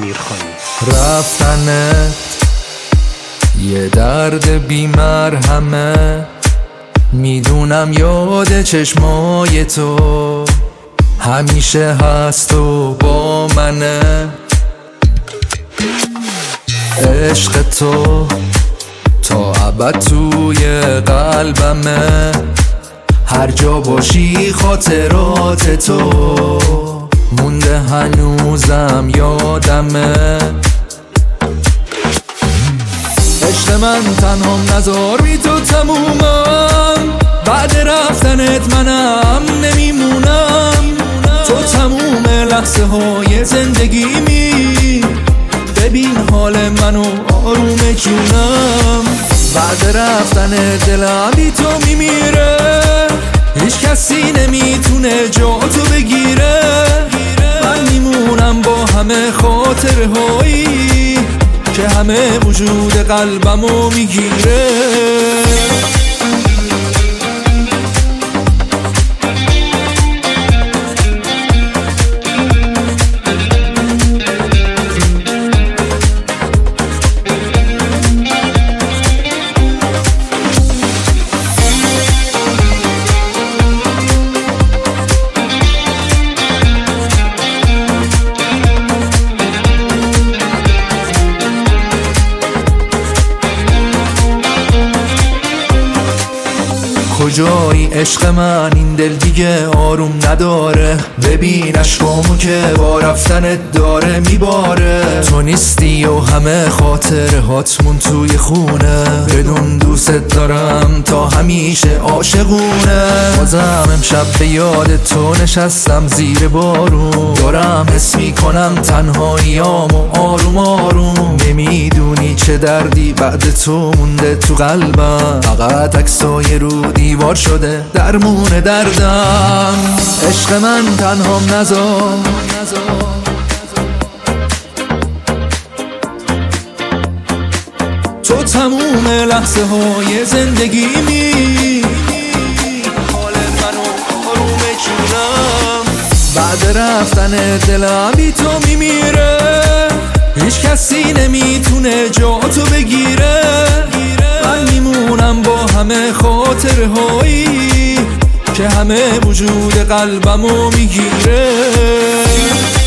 امیرخانی. رفتنت یه درد بی مرهمه، میدونم یاد چشمای تو همیشه هست و با منه. عشق تو تا ابد توی قلبمه، هر جا باشی خاطرات تو مونده هنوزم یادمه. عشق من تنهام نذار بی تو تمومم، بعد رفتنت منم نمیمونم. تو تموم لحظه های زندگیمی، ببین حال منو آروم جونم. بعد رفتن دلم بی تو میمیره، هیچ کسی نمیتونه جا تو بگیره. من میمونم با همه خاطره هایی که همه وجود قلبمو میگیره. کجایی عشق من؟ این دل دیگه آروم نداره، ببین عشقامو که با رفتنت داره میباره. تو نیستی و همه خاطره هاتمون توی خونه، بدون دوست دارم تا همیشه عاشقونه. بازم امشب به یاد تو نشستم زیر بارون، دارم حس میکنم تنهاییامو آروم آروم. نمیدونی چه دردی بعد تو مونده تو قلبم، فقط عکسای رو دیوار شده درمون دردم. عشق من تنهام نذار، تو تموم لحظه های زندگیمی، حال منو آروم جونم. بعد رفتن دلم بی تو میمیره، هیچ کسی نمیتونه جا تو بگیره. من میمونم با همه خاطره هایی که همه وجود قلبمو میگیره.